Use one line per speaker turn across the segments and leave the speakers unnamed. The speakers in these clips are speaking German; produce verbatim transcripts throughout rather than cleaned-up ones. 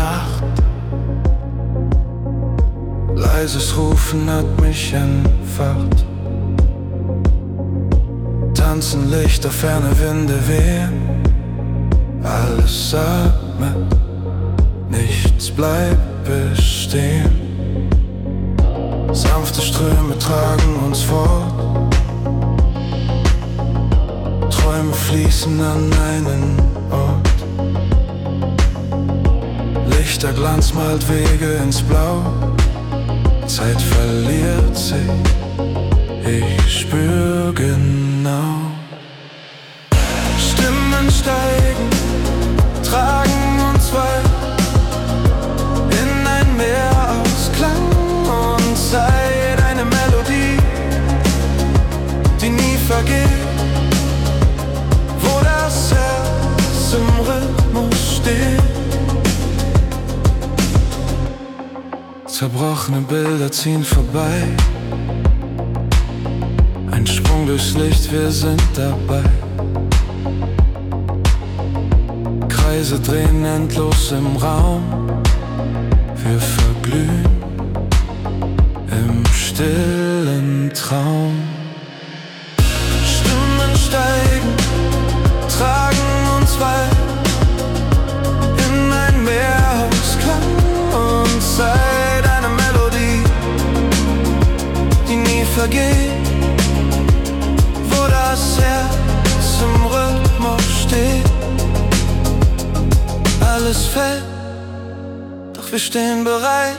Nacht. Leises Rufen hat mich entfacht. Tanzen Lichter, ferne Winde wehen. Alles atmet, nichts bleibt bestehen. Sanfte Ströme tragen uns fort. Träume fließen an einen Ort. Lichterglanz malt Wege ins Blau. Zeit verliert sich, ich spür genau. Stimmen steigen, tragen uns weit in ein Meer aus Klang und Zeit. Eine Melodie, die nie vergeht, wo das Herz im Rhythmus steht. Zerbrochene Bilder ziehen vorbei. Ein Sprung durchs Licht, wir sind dabei. Kreise drehen endlos im Raum. Wir verglühen im stillen Traum. Stimmen steigen, tragen uns weit in ein Meer aus Klang und Zeit. Eine Melodie, die nie vergeht, wo das Herz im Rhythmus steht. Alles fällt, doch wir stehen bereit.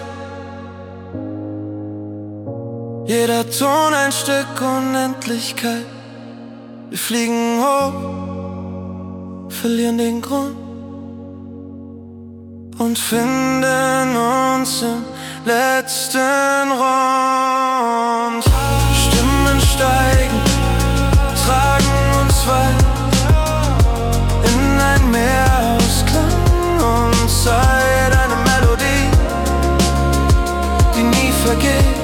Jeder Ton ein Stück Unendlichkeit. Wir fliegen hoch, verlieren den Grund und finden uns im letzten Rund. Stimmen steigen, tragen uns weit in ein Meer aus Klang und Zeit. Eine Melodie, die nie vergeht,